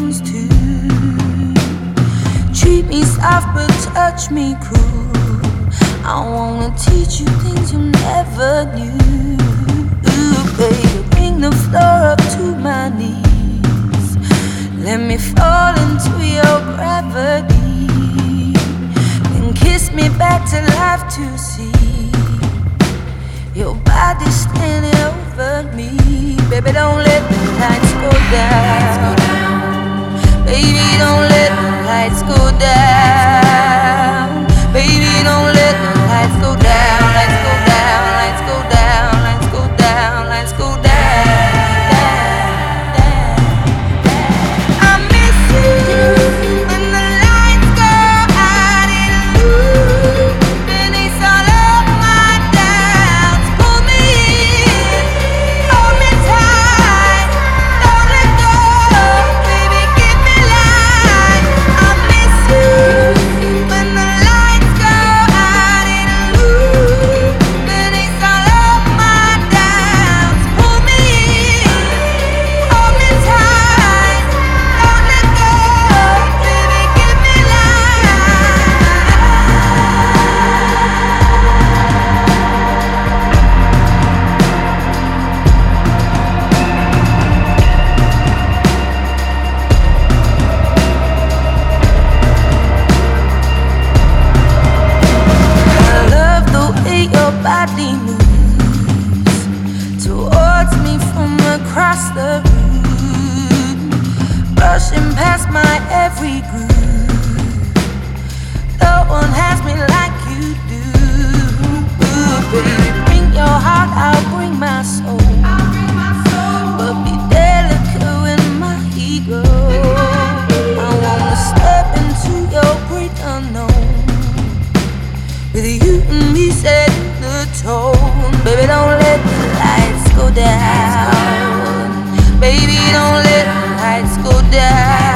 things too. Treat me soft but touch me cruel. I wanna teach you things you never knew. Ooh, baby, bring the floor up to my knees. Let me fall into your gravity. Then kiss me back to life to see your body standing over me. Baby, don't let the lights go down. Baby, don't let the lights go down. Baby, don't let the lights go down. Lights go down, lights go down, lights go down, lights go down. I miss you when the lights go out in blue. Beneath all of my doubts, pull me in, hold me tight, don't let go, baby, give me life. I miss you when the lights go out in blue. Beneath all of my doubts, pull me in, hold me tight, don't let go, baby, give me I love the way your body moves towards me from across the room, brushing past my every groove. No one has me like you do. Ooh, baby, bring your heart, I'll bring my soul. But be delicate with my ego. I wanna step into your great unknown, with you and me setting the tone. Baby, don't let the lights go down. Baby, don't let the lights go down.